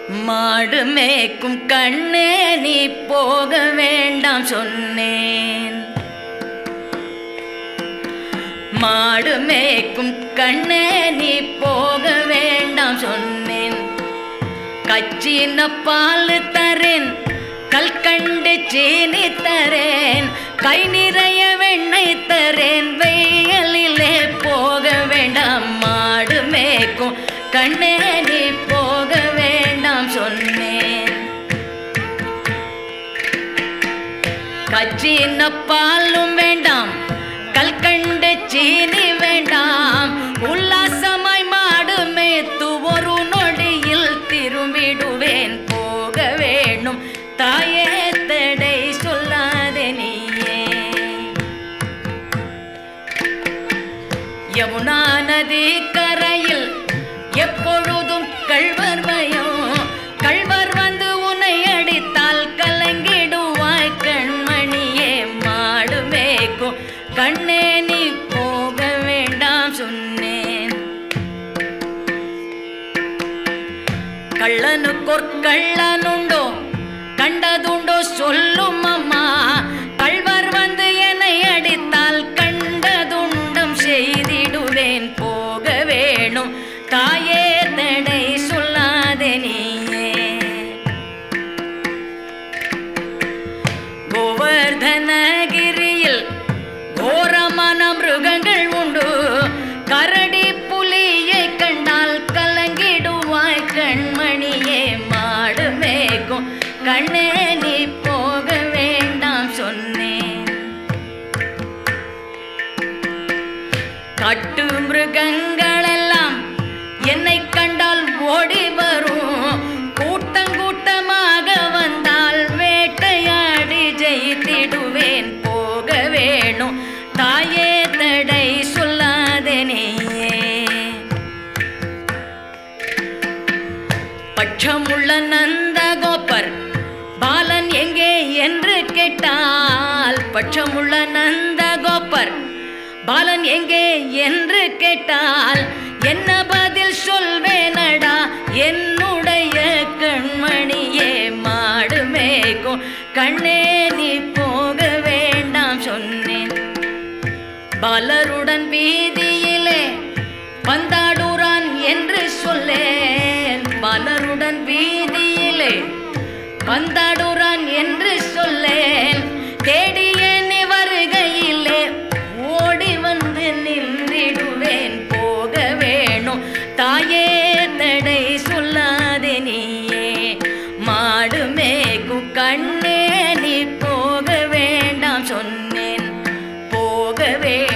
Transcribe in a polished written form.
மாடு மேய்க்கும் கண்ணே நீ போக வேண்டாம் சொன்னேன். மாடு மேய்க்கும் கண்ணே நீ போக வேண்டாம் சொன்னேன். கச்சின பால் தரேன், கல்கண்டு சீனி தரேன், கை நிறைய வெண்ணெய் தரேன், வெயிலிலே போக வேண்டாம். மாடு மேய்க்கும் கண்ணே நீ போக வேண்டாம் சொன்னேன். கச்சின பாலும் வேண்டாம், கல்கண்டு சீனி வேண்டாம், உல்லாசமாய் மாடு மேய்த்து ஒரு நொடியில் திரும்பிடுவேன். போக வேணும் தாயே தடை சொல்லாதே நீயே. யமுனா நதி கரையில் எப்பொழுதும் கள்வர் பயம். கள்வர் வந்து உன்னை அடித்தால் கலங்கிடுவாய் கண்மணியே. மாடு மேய்க்கும் கண்ணே நீ போக வேண்டாம் சொன்னேன். கள்ளனுக்கொர் கள்ளனுண்டோ கண்டதுண்டோ சொல்லும் அம்மா. கள்வர் வந்து என்னை அடித்தால் கண்டதுண்டம் செய்திடுவேன். போக வேணும் தாயே தடை சொல்லாதே நீயே. கோவர்தனகிரியில் கோரமான மிருகங்கள் உண்டு. கரடி புலியை கண்டால் கலங்கிடுவாய் கண்மணியே. மாடு மேய்க்கும் கண்ணே நீ போக வேண்டாம் சொன்னேன். காட்டு மிருகங்களெல்லாம் என்னை கண்டால் ஓடி வரும். கூட்டமாக வந்தால் வேட்டையாடி ஜெயித்திடுவேன். போக வேணும் தாயே தடை சொல்லாதே நீயே. பட்சமுள்ள நந்தகோபர் பாலன் எங்கே என்று கேட்டால், பட்சமுள்ள நந்தகோபர் பாலன் எங்கே என்று கேட்டால் என்ன பதில் சொல்வேனடா என்னுடைய கண்மணியே. மாடு மேய்க்கும் கண்ணே நீ போக வேண்டாம் சொன்னேன். பாலருடன் வீதியிலே பந்தாடுறான் என்று சொல்லேன். பாலருடன் வீதியிலே பந்தாடுறான் என்று சொல்லேன். தேடிய நீ வருகையிலே ஓடி வந்து நின்றிடுவேன். போக வேணும் தாயே தடை சொல்லாதே நீயே. மாடு மேய்க்கும் கண்ணே நீ போக வேண்டாம் சொன்னேன். போக வேணும்